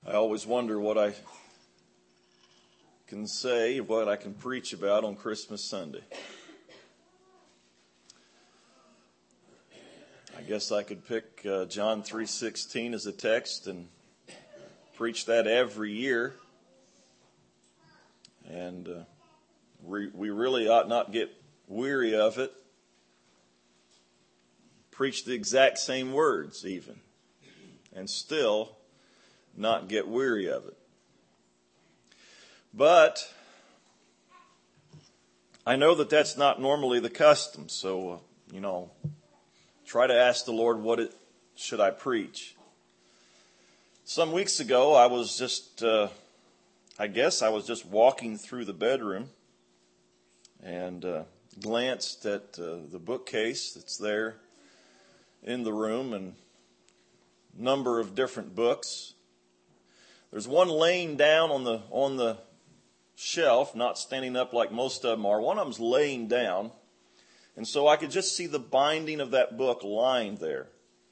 I always wonder what I can say, what I can preach about on Christmas Sunday. I guess I could pick John 3:16 as a text and preach that every year. And we really ought not get weary of it. Preach the exact same words even, and still not get weary of it. But I know that that's not normally the custom, so, try to ask the Lord, should I preach? Some weeks ago, I was just walking through the bedroom and glanced at the bookcase that's there in the room and a number of different books. There's one laying down on the shelf, not standing up like most of them are. One of them's laying down. And so I could just see the binding of that book lying there.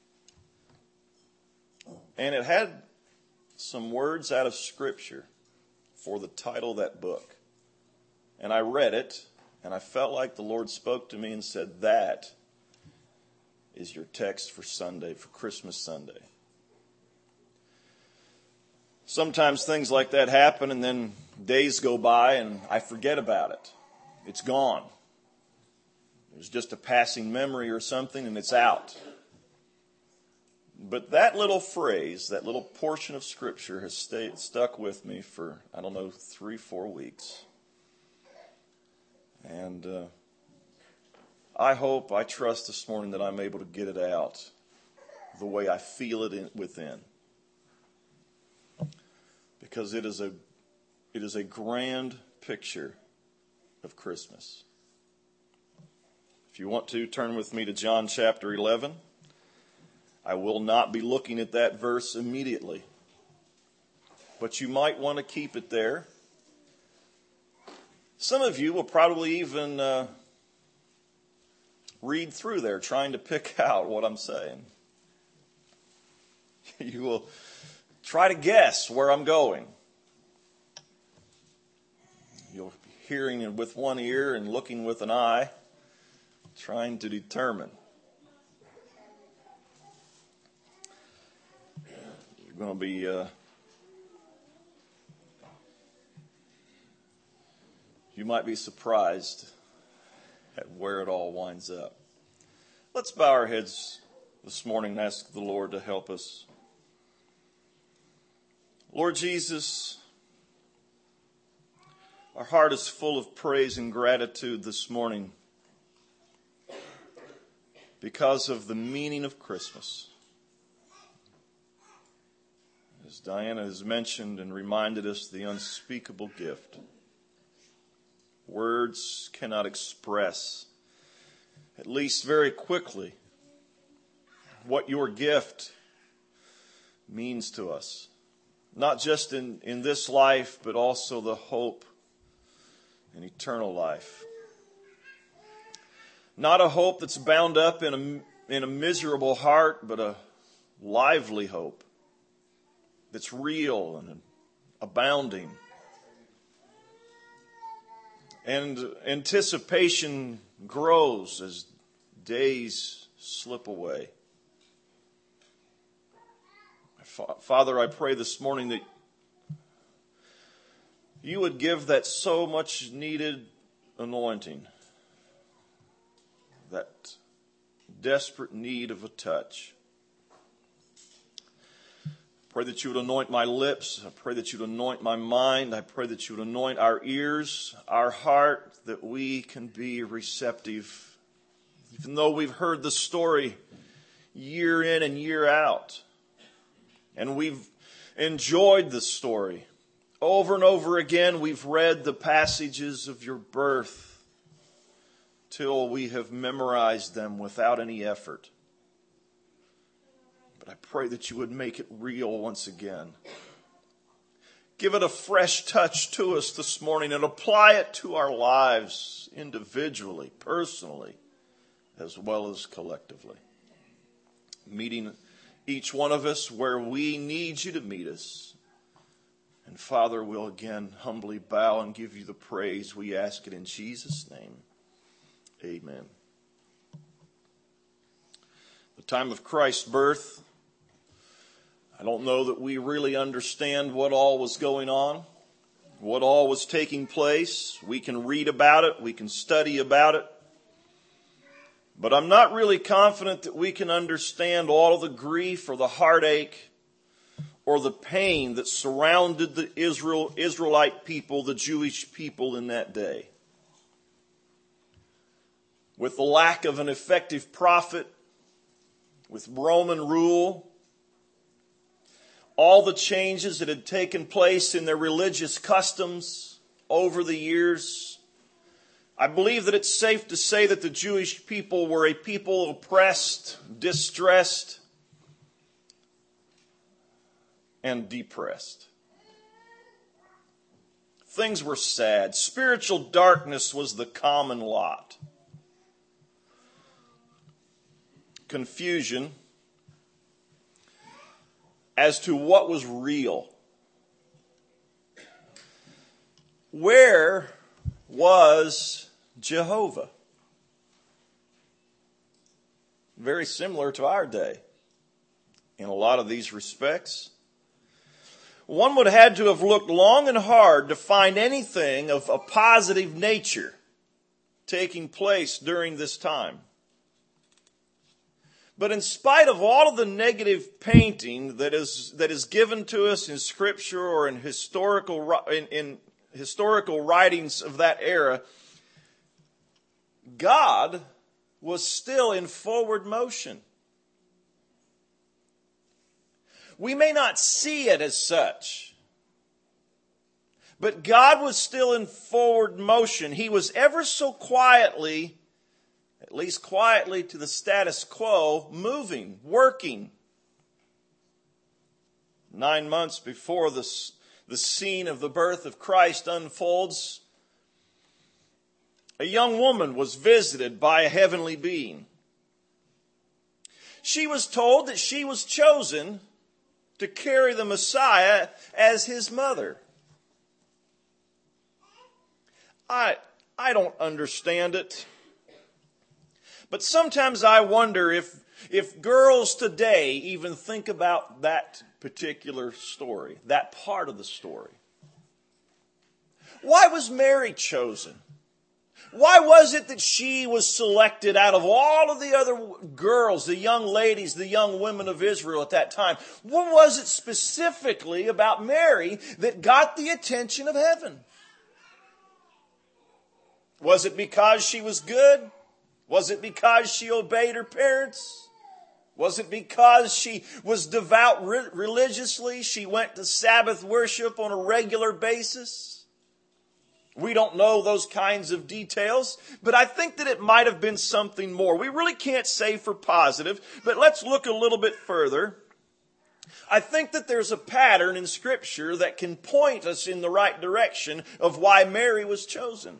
And it had some words out of Scripture for the title of that book. And I read it, and I felt like the Lord spoke to me and said, that is your text for Sunday, for Christmas Sunday. Sometimes things like that happen, and then days go by, and I forget about it. It's gone. There's just a passing memory or something, and it's out. But that little phrase, that little portion of Scripture has stuck with me for, 3-4 weeks. And I trust this morning that I'm able to get it out the way I feel it within. Because it is a grand picture of Christmas. If you want to, turn with me to John chapter 11. I will not be looking at that verse immediately, but you might want to keep it there. Some of you will probably even read through there trying to pick out what I'm saying. You will try to guess where I'm going. You'll be hearing with one ear and looking with an eye, trying to determine. You're going to be you might be surprised at where it all winds up. Let's bow our heads this morning and ask the Lord to help us. Lord Jesus, our heart is full of praise and gratitude this morning because of the meaning of Christmas. As Diana has mentioned and reminded us, the unspeakable gift. Words cannot express, at least very quickly, what your gift means to us. Not just in this life, but also the hope in eternal life. Not a hope that's bound up in a miserable heart, but a lively hope that's real and abounding. And anticipation grows as days slip away. Father, I pray this morning that you would give that so much needed anointing, that desperate need of a touch. I pray that you would anoint my lips. I pray that you would anoint my mind. I pray that you would anoint our ears, our heart, that we can be receptive. Even though we've heard the story year in and year out, and we've enjoyed the story. Over and over again, we've read the passages of your birth till we have memorized them without any effort. But I pray that you would make it real once again. Give it a fresh touch to us this morning and apply it to our lives individually, personally, as well as collectively. Meeting each one of us where we need you to meet us. And Father, we'll again humbly bow and give you the praise. We ask it in Jesus' name. Amen. The time of Christ's birth, I don't know that we really understand what all was going on, what all was taking place. We can read about it, we can study about it. But I'm not really confident that we can understand all of the grief or the heartache or the pain that surrounded the Israelite people, the Jewish people in that day. With the lack of an effective prophet, with Roman rule, all the changes that had taken place in their religious customs over the years, I believe that it's safe to say that the Jewish people were a people oppressed, distressed, and depressed. Things were sad. Spiritual darkness was the common lot. Confusion as to what was real. Where was Jehovah? Very similar to our day in a lot of these respects. One would have had to have looked long and hard to find anything of a positive nature taking place during this time. But in spite of all of the negative painting that is given to us in Scripture or in historical writings of that era, God was still in forward motion. We may not see it as such, but God was still in forward motion. He was ever so quietly, at least quietly to the status quo, moving, working. 9 months before the scene of the birth of Christ unfolds, a young woman was visited by a heavenly being. She was told that she was chosen to carry the Messiah as his mother. I don't understand it. But sometimes I wonder if girls today even think about that particular story, that part of the story. Why was Mary chosen? Why was it that she was selected out of all of the other girls, the young ladies, the young women of Israel at that time? What was it specifically about Mary that got the attention of heaven? Was it because she was good? Was it because she obeyed her parents? Was it because she was devout religiously? She went to Sabbath worship on a regular basis? We don't know those kinds of details, but I think that it might have been something more. We really can't say for positive, but let's look a little bit further. I think that there's a pattern in Scripture that can point us in the right direction of why Mary was chosen.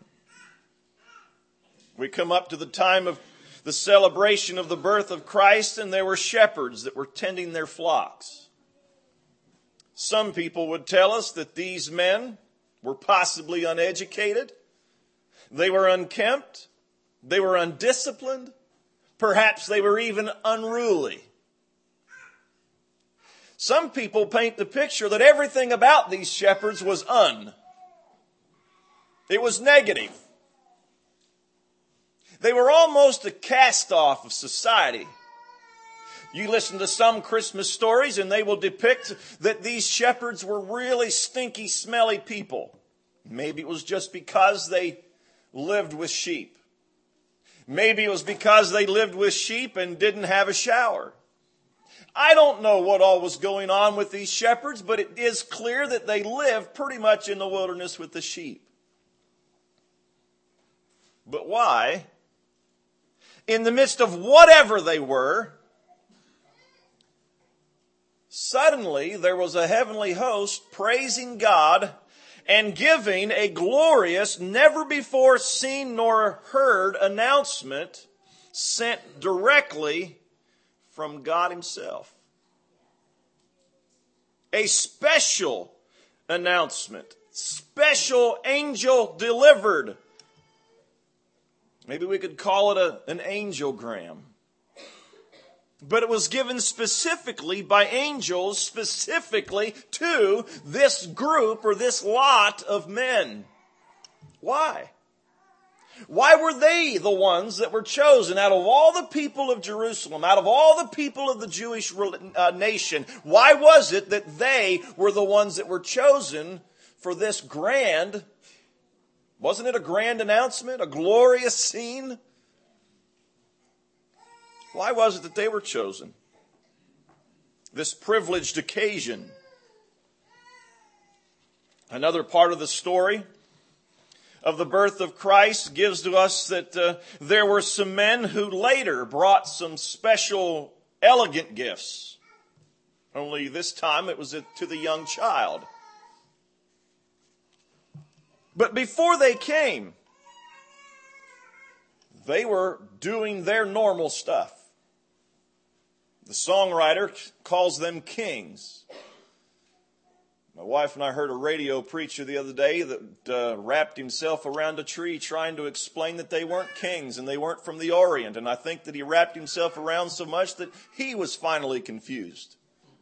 We come up to the time of the celebration of the birth of Christ, and there were shepherds that were tending their flocks. Some people would tell us that these men were possibly uneducated, they were unkempt, they were undisciplined, perhaps they were even unruly. Some people paint the picture that everything about these shepherds was It was negative. They were almost a cast-off of society. You listen to some Christmas stories and they will depict that these shepherds were really stinky, smelly people. Maybe it was just because they lived with sheep. Maybe it was because they lived with sheep and didn't have a shower. I don't know what all was going on with these shepherds, but it is clear that they lived pretty much in the wilderness with the sheep. But why, in the midst of whatever they were, suddenly there was a heavenly host praising God and giving a glorious, never before seen nor heard announcement sent directly from God himself? A special announcement. Special angel delivered. Maybe we could call it an angelgram. But it was given specifically by angels, specifically to this group or this lot of men. Why? Why were they the ones that were chosen out of all the people of Jerusalem, out of all the people of the Jewish nation? Why was it that they were the ones that were chosen for this grand, wasn't it a grand announcement, a glorious scene? Why was it that they were chosen? This privileged occasion. Another part of the story of the birth of Christ gives to us that there were some men who later brought some special, elegant gifts. Only this time it was to the young child. But before they came, they were doing their normal stuff. The songwriter calls them kings. My wife and I heard a radio preacher the other day that wrapped himself around a tree trying to explain that they weren't kings and they weren't from the Orient. And I think that he wrapped himself around so much that he was finally confused.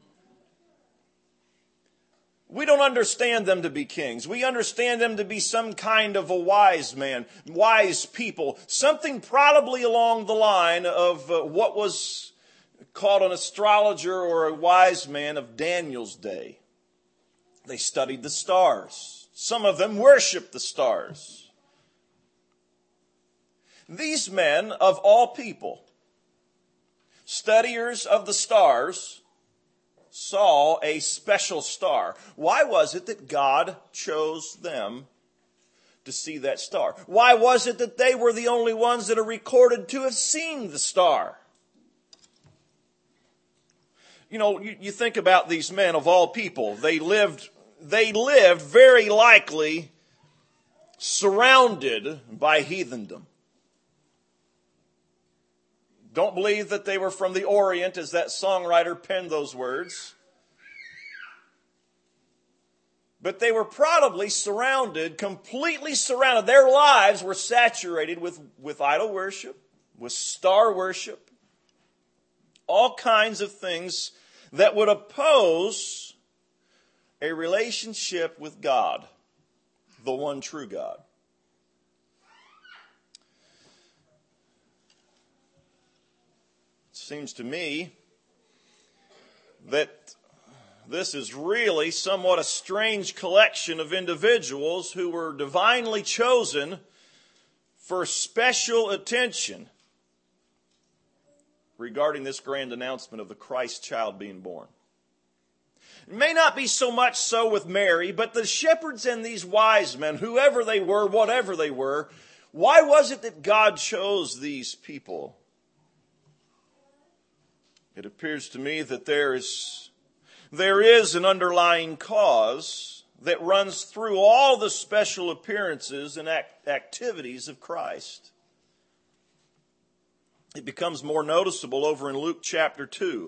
We don't understand them to be kings. We understand them to be some kind of a wise man, wise people. Something probably along the line of what was called an astrologer or a wise man of Daniel's day. They studied the stars. Some of them worshiped the stars. These men, of all people, studiers of the stars, saw a special star. Why was it that God chose them to see that star? Why was it that they were the only ones that are recorded to have seen the star? You know, you think about these men of all people. They lived very likely surrounded by heathendom. Don't believe that they were from the Orient, as that songwriter penned those words. But they were probably surrounded, completely surrounded. Their lives were saturated with idol worship, with star worship, all kinds of things that would oppose a relationship with God, the one true God. It seems to me that this is really somewhat a strange collection of individuals who were divinely chosen for special attention regarding this grand announcement of the Christ child being born. It may not be so much so with Mary, but the shepherds and these wise men, whoever they were, whatever they were, why was it that God chose these people? It appears to me that there is an underlying cause that runs through all the special appearances and activities of Christ. It becomes more noticeable over in Luke chapter 2.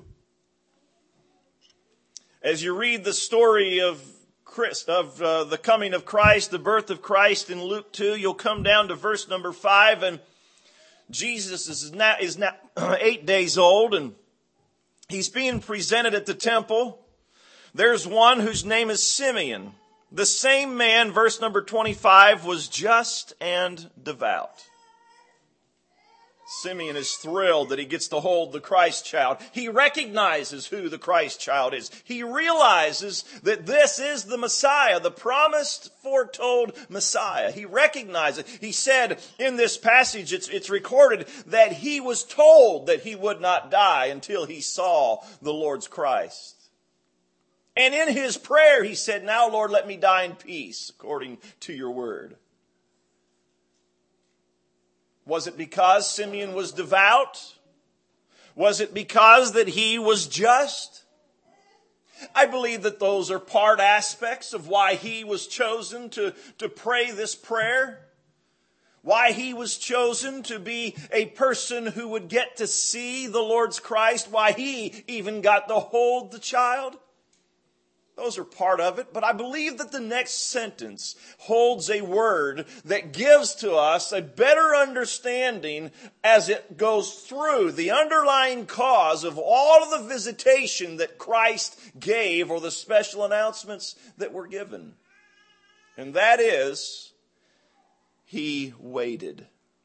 As you read the story of the coming of Christ, the birth of Christ in Luke 2, you'll come down to verse number 5, and Jesus is now 8 days old, and he's being presented at the temple. There's one whose name is Simeon. The same man, verse number 25, was just and devout. Simeon is thrilled that he gets to hold the Christ child. He recognizes who the Christ child is. He realizes that this is the Messiah, the promised, foretold Messiah. He recognizes it. He said in this passage, it's recorded that he was told that he would not die until he saw the Lord's Christ. And in his prayer, he said, "Now, Lord, let me die in peace, according to your word." Was it because Simeon was devout? Was it because that he was just? I believe that those are part aspects of why he was chosen to pray this prayer. Why he was chosen to be a person who would get to see the Lord's Christ. Why he even got to hold the child. Those are part of it, but I believe that the next sentence holds a word that gives to us a better understanding as it goes through the underlying cause of all of the visitation that Christ gave or the special announcements that were given. And that is, He waited.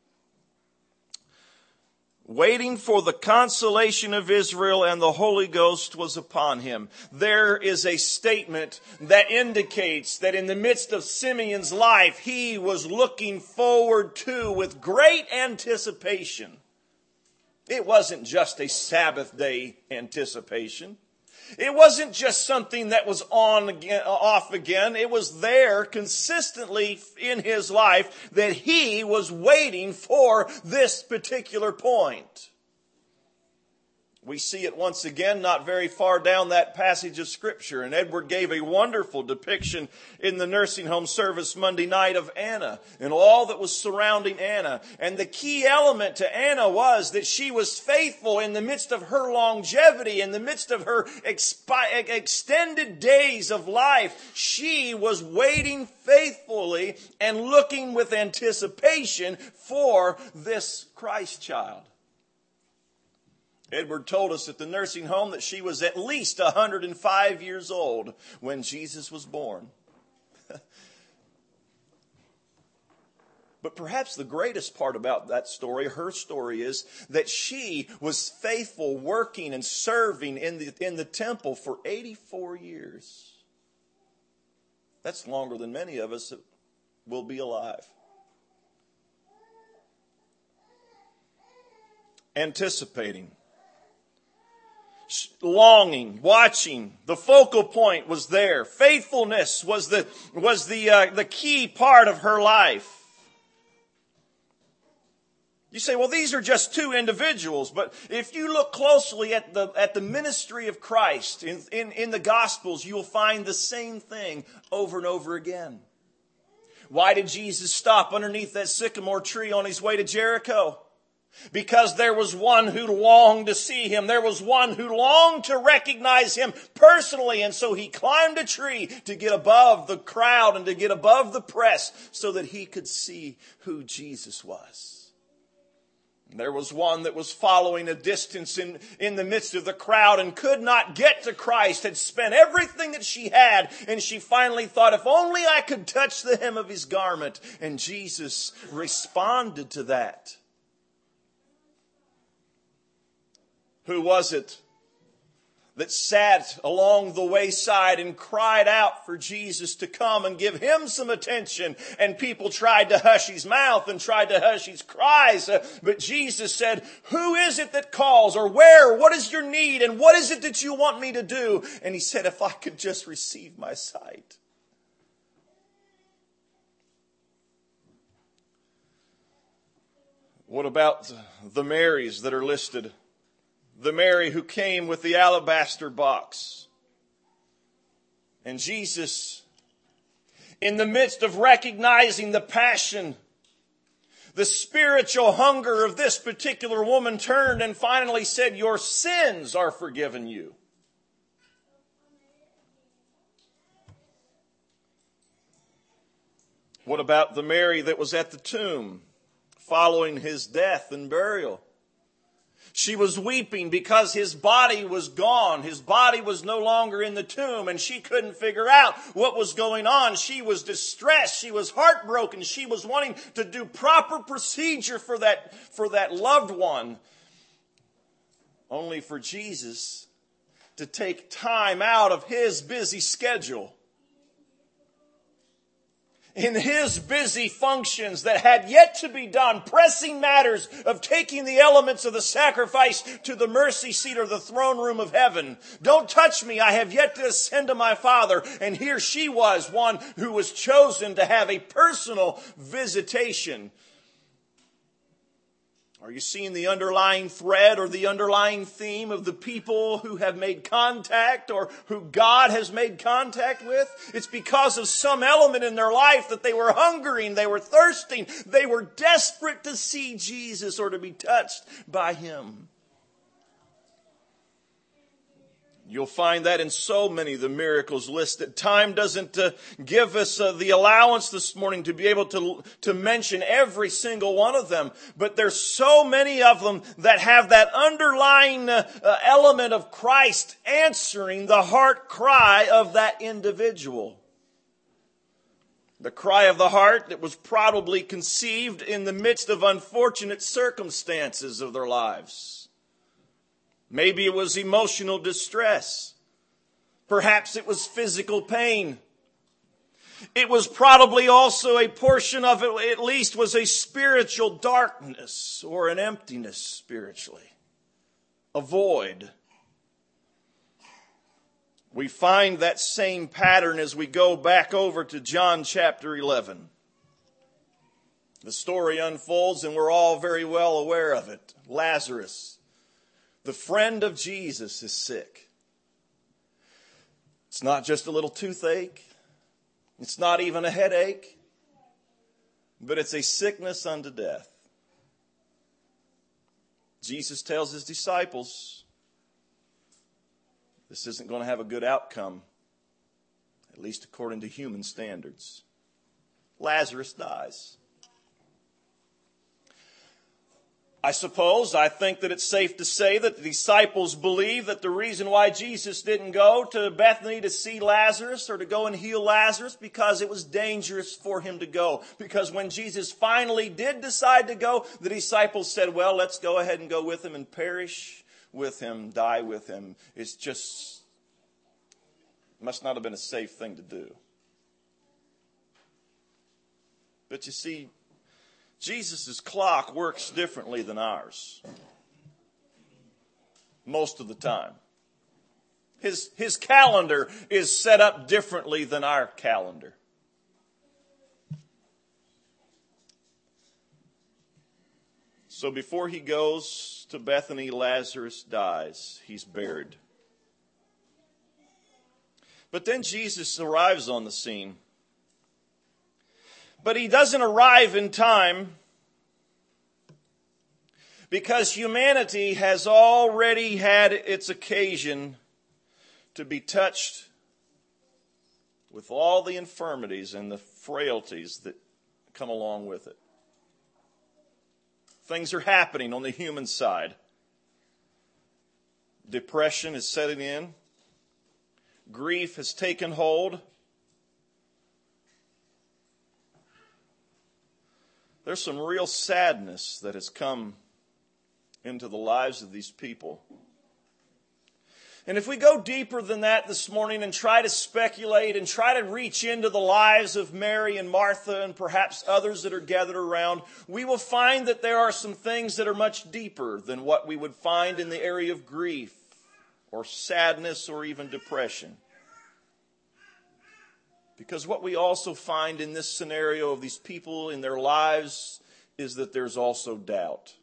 Waiting for the consolation of Israel, and the Holy Ghost was upon him. There is a statement that indicates that in the midst of Simeon's life, he was looking forward to with great anticipation. It wasn't just a Sabbath day anticipation. It wasn't just something that was on again, off again. It was there consistently in his life that he was waiting for this particular point. We see it once again not very far down that passage of Scripture. And Edward gave a wonderful depiction in the nursing home service Monday night of Anna and all that was surrounding Anna. And the key element to Anna was that she was faithful in the midst of her longevity, in the midst of her extended days of life. She was waiting faithfully and looking with anticipation for this Christ child. Edward told us at the nursing home that she was at least 105 years old when Jesus was born. But perhaps the greatest part about that story, her story, is that she was faithful, working and serving in the temple for 84 years. That's longer than many of us will be alive. Anticipating. Longing, watching, the focal point was there. Faithfulness was the key part of her life. You say, well, these are just two individuals, but if you look closely at the ministry of Christ in the Gospels, you'll find the same thing over and over again. Why did Jesus stop underneath that sycamore tree on his way to Jericho? Because there was one who longed to see him. There was one who longed to recognize him personally. And so he climbed a tree to get above the crowd and to get above the press so that he could see who Jesus was. There was one that was following a distance in the midst of the crowd and could not get to Christ, had spent everything that she had, and she finally thought, if only I could touch the hem of his garment. And Jesus responded to that. Who was it that sat along the wayside and cried out for Jesus to come and give him some attention? And people tried to hush his mouth and tried to hush his cries. But Jesus said, who is it that calls? Or where? What is your need? And what is it that you want me to do? And he said, if I could just receive my sight. What about the Marys that are listed? The Mary who came with the alabaster box. And Jesus, in the midst of recognizing the passion, the spiritual hunger of this particular woman, turned and finally said, your sins are forgiven you. What about the Mary that was at the tomb following his death and burial? She was weeping because his body was gone. His body was no longer in the tomb, and she couldn't figure out what was going on. She was distressed. She was heartbroken. She was wanting to do proper procedure for that loved one. Only for Jesus to take time out of his busy schedule, in his busy functions that had yet to be done, pressing matters of taking the elements of the sacrifice to the mercy seat or the throne room of heaven. Don't touch me, I have yet to ascend to my Father. And here she was, one who was chosen to have a personal visitation. Are you seeing the underlying thread or the underlying theme of the people who have made contact or who God has made contact with? It's because of some element in their life that they were hungering, they were thirsting, they were desperate to see Jesus or to be touched by him. You'll find that in so many of the miracles listed. Time doesn't give us the allowance this morning to be able to mention every single one of them. But there's so many of them that have that underlying element of Christ answering the heart cry of that individual. The cry of the heart that was probably conceived in the midst of unfortunate circumstances of their lives. Maybe it was emotional distress. Perhaps it was physical pain. It was probably also a portion of it, at least, was a spiritual darkness or an emptiness spiritually. A void. We find that same pattern as we go back over to John chapter 11. The story unfolds and we're all very well aware of it. Lazarus, the friend of Jesus, is sick. It's not just a little toothache. It's not even a headache. But it's a sickness unto death. Jesus tells his disciples, this isn't going to have a good outcome, at least according to human standards. Lazarus dies. I think that it's safe to say that the disciples believe that the reason why Jesus didn't go to Bethany to see Lazarus or to go and heal Lazarus because it was dangerous for him to go. Because when Jesus finally did decide to go, the disciples said, well, let's go ahead and go with him and perish with him, die with him. It's just, must not have been a safe thing to do. But you see, Jesus' clock works differently than ours. Most of the time. His calendar is set up differently than our calendar. So before he goes to Bethany, Lazarus dies. He's buried. But then Jesus arrives on the scene. But he doesn't arrive in time because humanity has already had its occasion to be touched with all the infirmities and the frailties that come along with it. Things are happening on the human side. Depression is setting in. Grief has taken hold. There's some real sadness that has come into the lives of these people. And if we go deeper than that this morning and try to speculate and try to reach into the lives of Mary and Martha and perhaps others that are gathered around, we will find that there are some things that are much deeper than what we would find in the area of grief or sadness or even depression. Because what we also find in this scenario of these people in their lives is that there's also doubt.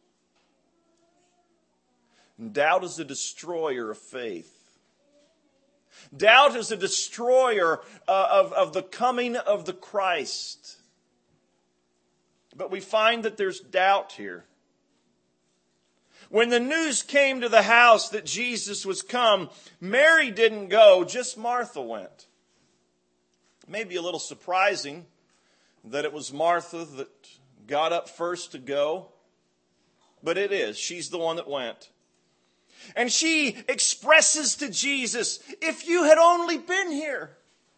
And doubt is a destroyer of faith. Doubt is a destroyer of the coming of the Christ. But we find that there's doubt here. When the news came to the house that Jesus was come, Mary didn't go, just Martha went. Maybe a little surprising that it was Martha that got up first to go. But it is. She's the one that went. And she expresses to Jesus, if you had only been here.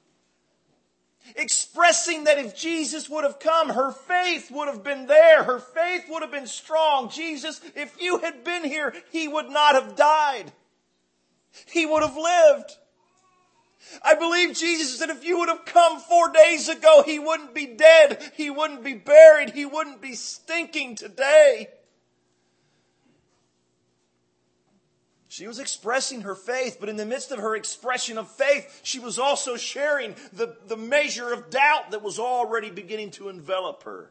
Expressing that if Jesus would have come, her faith would have been there. Her faith would have been strong. Jesus, if you had been here, he would not have died. He would have lived. I believe Jesus said if you would have come 4 days ago, he wouldn't be dead. He wouldn't be buried. He wouldn't be stinking today. She was expressing her faith, but in the midst of her expression of faith, she was also sharing the measure of doubt that was already beginning to envelop her.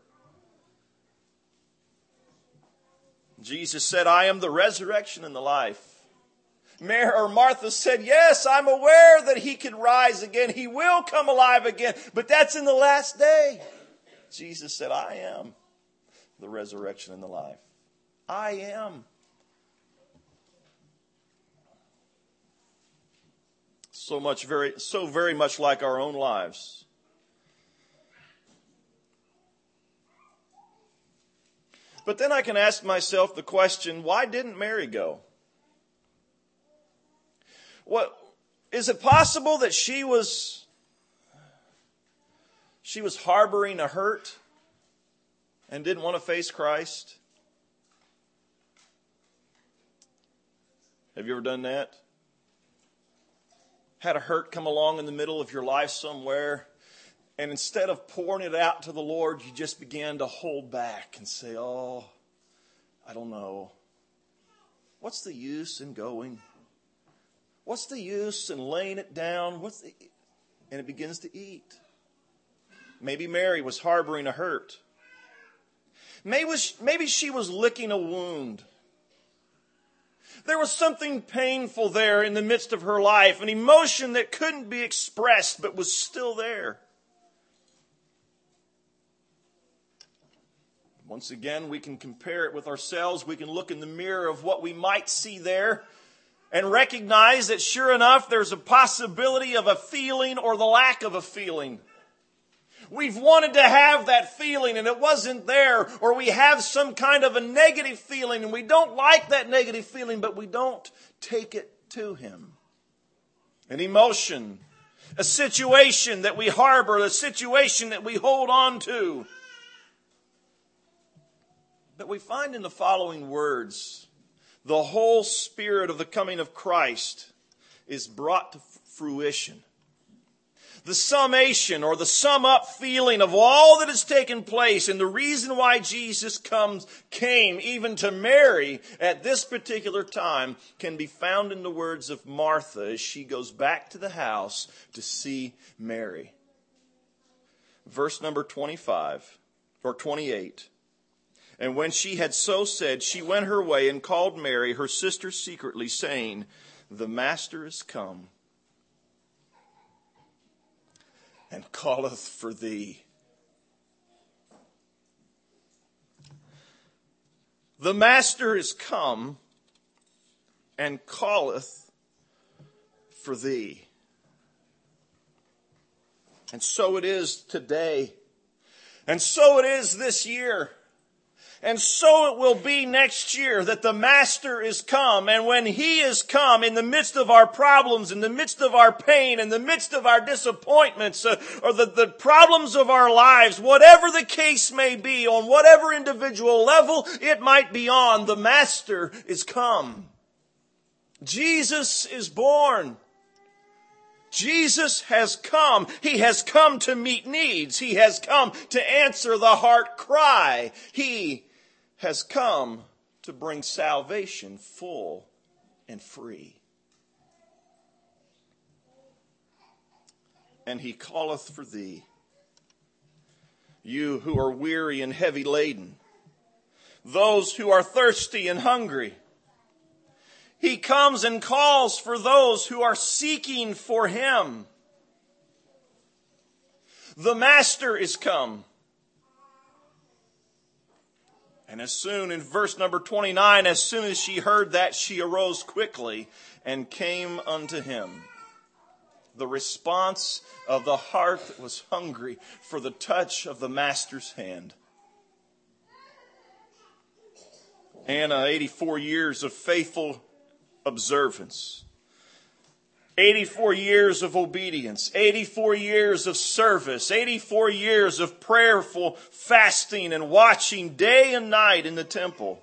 Jesus said, I am the resurrection and the life. Martha said, yes, I'm aware that he can rise again. He will come alive again, but that's in the last day. Jesus said, I am the resurrection and the life. I am. so very much like our own lives. But then I can ask myself the question, why didn't Mary go? What, is it possible that she was harboring a hurt and didn't want to face Christ? Have you ever done that? Had a hurt come along in the middle of your life somewhere, and instead of pouring it out to the Lord, you just began to hold back and say, oh, I don't know. What's the use in going? What's the use in laying it down? And it begins to eat. Maybe Mary was harboring a hurt. Maybe she was licking a wound. There was something painful there in the midst of her life, an emotion that couldn't be expressed but was still there. Once again, we can compare it with ourselves. We can look in the mirror of what we might see there and recognize that sure enough, there's a possibility of a feeling or the lack of a feeling. We've wanted to have that feeling and it wasn't there, or we have some kind of a negative feeling and we don't like that negative feeling, but we don't take it to Him. An emotion, a situation that we harbor, a situation that we hold on to. But we find in the following words, the whole spirit of the coming of Christ is brought to fruition. The summation or the sum up feeling of all that has taken place and the reason why Jesus came even to Mary at this particular time can be found in the words of Martha as she goes back to the house to see Mary. Verse number 25 or 28. And when she had so said, she went her way and called Mary, her sister, secretly, saying, the Master is come and calleth for thee. The Master is come and calleth for thee. And so it is today. And so it is this year. And so it will be next year that the Master is come. And when He is come in the midst of our problems, in the midst of our pain, in the midst of our disappointments, or the problems of our lives, whatever the case may be, on whatever individual level it might be on, the Master is come. Jesus is born. Jesus has come. He has come to meet needs. He has come to answer the heart cry. He has come to bring salvation full and free. And He calleth for thee, you who are weary and heavy laden, those who are thirsty and hungry. He comes and calls for those who are seeking for Him. The Master is come. And as soon, in verse number 29, as soon as she heard that, she arose quickly and came unto Him. The response of the heart that was hungry for the touch of the Master's hand. Anna, 84 years of faithful observance. 84 years of obedience, 84 years of service, 84 years of prayerful fasting and watching day and night in the temple.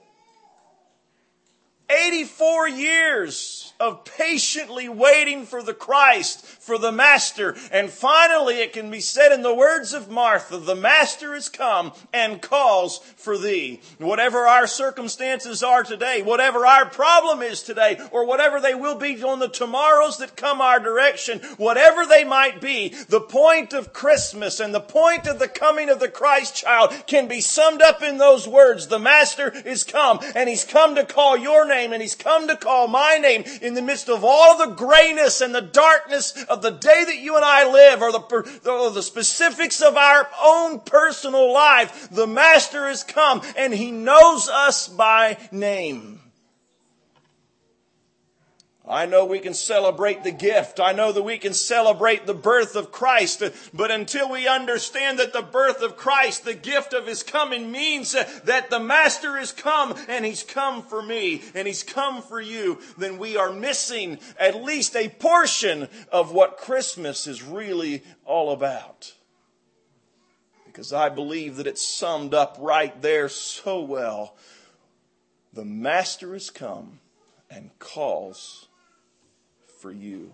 84 years of patiently waiting for the Christ, for the Master. And finally it can be said in the words of Martha, the Master is come and calls for thee. Whatever our circumstances are today, whatever our problem is today, or whatever they will be on the tomorrows that come our direction, whatever they might be, the point of Christmas and the point of the coming of the Christ child can be summed up in those words. The Master is come, and He's come to call your name, and He's come to call my name in the midst of all the grayness and the darkness of the day that you and I live, or the specifics of our own personal life. The Master has come, and He knows us by name. I know we can celebrate the gift. I know that we can celebrate the birth of Christ. But until we understand that the birth of Christ, the gift of His coming, means that the Master has come, and He's come for me, and He's come for you, then we are missing at least a portion of what Christmas is really all about. Because I believe that it's summed up right there so well. The Master has come and calls for you.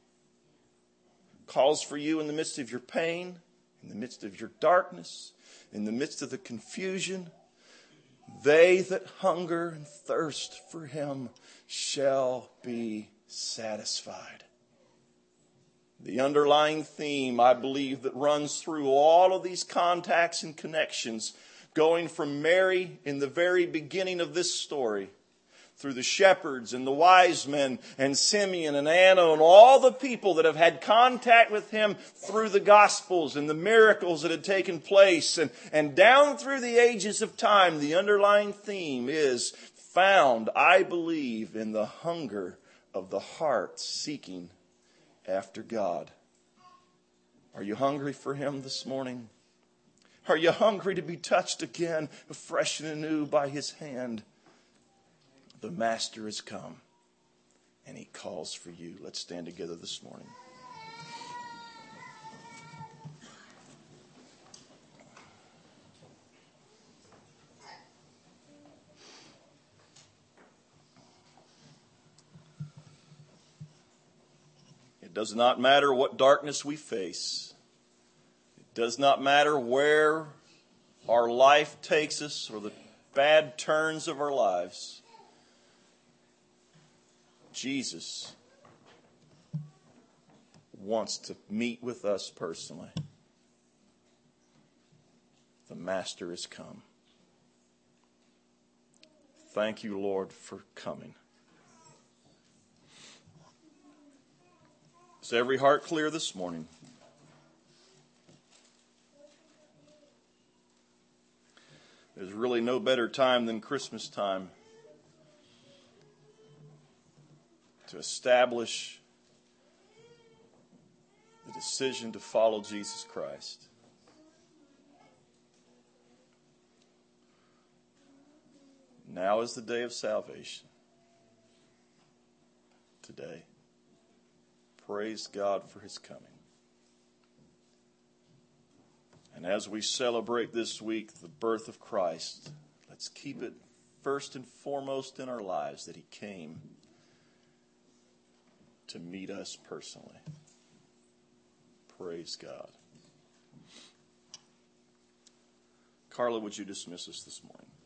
Calls for you in the midst of your pain, in the midst of your darkness, in the midst of the confusion. They that hunger and thirst for Him shall be satisfied. The underlying theme, I believe, that runs through all of these contacts and connections, going from Mary in the very beginning of this story, through the shepherds and the wise men and Simeon and Anna and all the people that have had contact with Him through the Gospels and the miracles that had taken place, and down through the ages of time, the underlying theme is found, I believe, in the hunger of the heart seeking after God. Are you hungry for Him this morning? Are you hungry to be touched again, afresh and anew by His hand? The Master has come, and He calls for you. Let's stand together this morning. It does not matter what darkness we face. It does not matter where our life takes us or the bad turns of our lives. Jesus wants to meet with us personally. The Master has come. Thank you, Lord, for coming. Is every heart clear this morning? There's really no better time than Christmas time to establish the decision to follow Jesus Christ. Now is the day of salvation. Today. Praise God for His coming. And as we celebrate this week the birth of Christ, let's keep it first and foremost in our lives that He came to meet us personally. Praise God. Carla, would you dismiss us this morning?